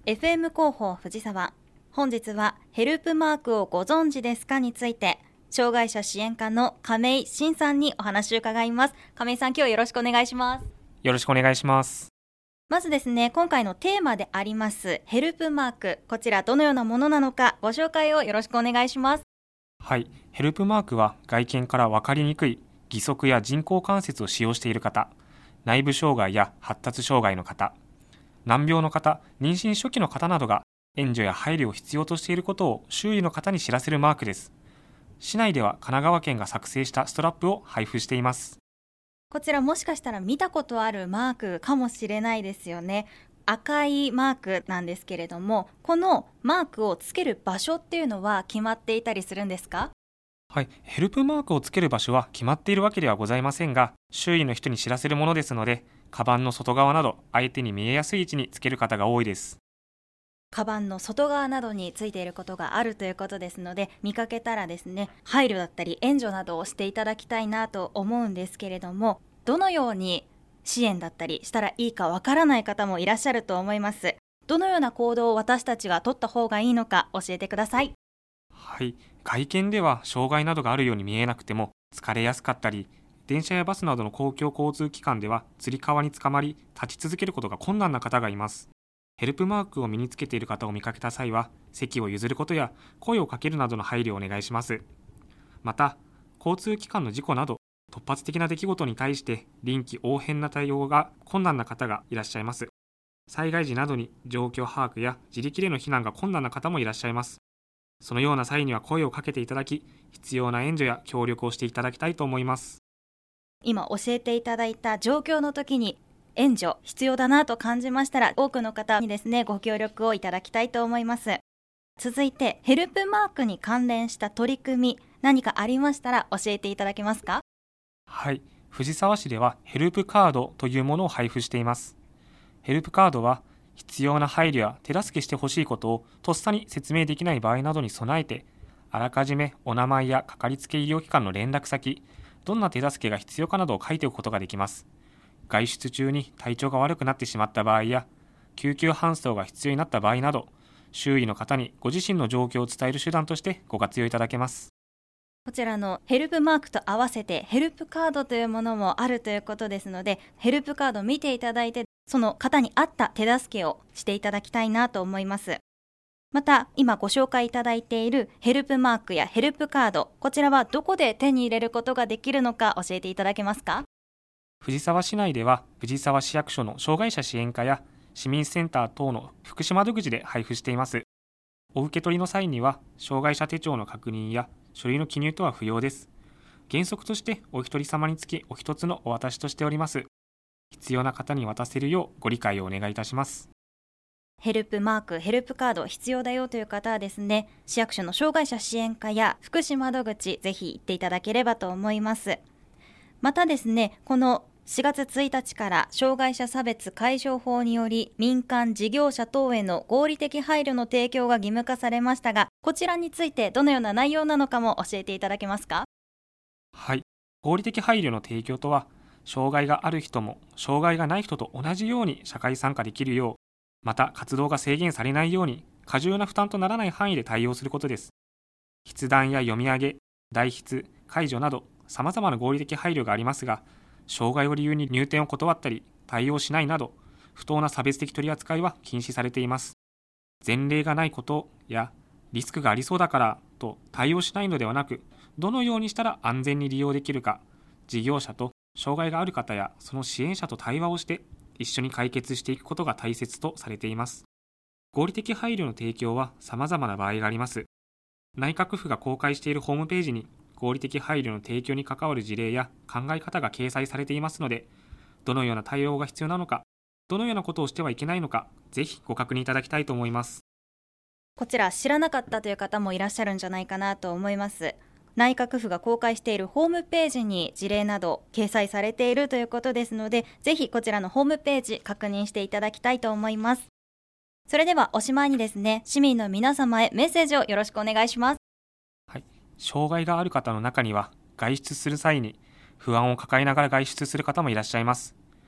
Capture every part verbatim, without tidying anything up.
エフエム 広報藤沢。本日はヘルプマークをご存知ですかについて、障害者支援課の亀井真さんにお話を伺います。亀井さん、今日はよろしくお願いします。 よろしくお願いします。 まずですね、今回のテーマでありますヘルプマーク、こちらどのようなものなのかご紹介をよろしくお願いします。 はい、ヘルプマークは外見から分かりにくい義足や人工関節を使用している方、内部障害や発達障害の方、難病の方、妊娠初期の方などが援助や配慮を必要としていることを周囲の方に知らせるマークです。市内では神奈川県が作成したストラップを配布しています。 こちらもしかしたら見たことあるマークかもしれないですよね。赤いマークなんですけれども、このマークをつける場所っていうのは決まっていたりするんですか？ はい、ヘルプマークをつける場所は決まっているわけではございませんが、周囲の人に知らせるものですので、カバンの外側など相手に見えやすい位置につける方が多いです。 カバンの外側などについていることがあるということですので、見かけたらですね、配慮だったり援助などをしていただきたいなと思うんですけれども、どのように支援だったりしたらいいかわからない方もいらっしゃると思います。どのような行動を私たちが取った方がいいのか教えてください。 はい、外見では障害などがあるように見えなくても疲れやすかったり、電車やバスなどの公共交通機関ではつり革につかまり立ち続けることが困難な方がいます。ヘルプマークを身につけている方を見かけた際は、席を譲ることや声をかけるなどの配慮をお願いします。また、交通機関の事故など突発的な出来事に対して臨機応変な対応が困難な方がいらっしゃいます。災害時などに状況把握や自力での避難が困難な方もいらっしゃいます。そのような際には声をかけていただき、必要な援助や協力をしていただきたいと思います。 今教えていただいた状況の時に援助必要だなと感じましたら、多くの方にですね、ご協力をいただきたいと思います。続いてヘルプマークに関連した取り組み、何かありましたら教えていただけますか？ はい、藤沢市ではヘルプカードというものを配布しています。ヘルプカードは必要な配慮や手助けしてほしいことをとっさに説明できない場合などに備えて、あらかじめお名前やかかりつけ医療機関の連絡先、どんな手助けが必要かなどを書いておくことができます。外出中に体調が悪くなってしまった場合や、救急搬送が必要になった場合など、周囲の方にご自身の状況を伝える手段としてご活用いただけます。 こちらのヘルプマークと合わせてヘルプカードというものもあるということですので、ヘルプカードを見ていただいて、その方に合った手助けをしていただきたいなと思います。また今ご紹介いただいているヘルプマークやヘルプカード、こちらはどこで手に入れることができるのか教えていただけますか？ 藤沢市内では藤沢市役所の障害者支援課や市民センター等の福祉窓口で配布しています。お受け取りの際には障害者手帳の確認や書類の記入とは不要です。原則としてお一人様につきお一つのお渡しとしております。必要な方に渡せるようご理解をお願いいたします。 ヘルプマーク、ヘルプカード必要だよという方はですね、市役所の障害者支援課や福祉窓口、ぜひ行っていただければと思います。またですね、このしがつついたちから障害者差別解消法により民間事業者等への合理的配慮の提供が義務化されましたが、こちらについてどのような内容なのかも教えていただけますか？ はい、合理的配慮の提供とは、障害がある人も障害がない人と同じように社会参加できるよう、また活動が制限されないように過重な負担とならない範囲で対応することです。筆談や読み上げ、代筆、解除など様々な合理的配慮がありますが、障害を理由に入店を断ったり対応しないなど不当な差別的取り扱いは禁止されています。前例がないことやリスクがありそうだからと対応しないのではなく、どのようにしたら安全に利用できるか、事業者と障害がある方やその支援者と対話をして一緒に解決していくことが大切とされています。合理的配慮の提供は様々な場合があります。内閣府が公開しているホームページに合理的配慮の提供に関わる事例や考え方が掲載されていますので、どのような対応が必要なのか、どのようなことをしてはいけないのか、ぜひご確認いただきたいと思います。 こちら知らなかったという方もいらっしゃるんじゃないかなと思います。内閣府が公開しているホームページに事例など掲載されているということですので、ぜひこちらのホームページ確認していただきたいと思います。それではおしまいにですね、市民の皆様へメッセージをよろしくお願いします。 はい、障害がある方の中には外出する際に不安を抱えながら外出する方もいらっしゃいます。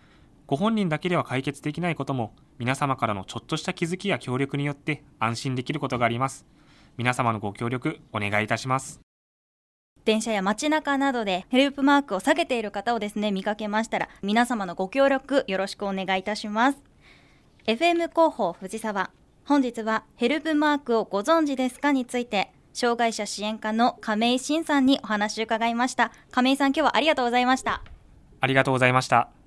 ご本人だけでは解決できないことも、皆様からのちょっとした気づきや協力によって安心できることがあります。皆様のご協力お願いいたします。 電車や街中などでヘルプマークを下げている方をですね見かけましたら、皆様のご協力よろしくお願いいたします。 エフエム 広報藤沢、本日はヘルプマークをご存知ですかについて、障害者支援課の亀井真さんにお話を伺いました。亀井さん、今日はありがとうございました。 ありがとうございました。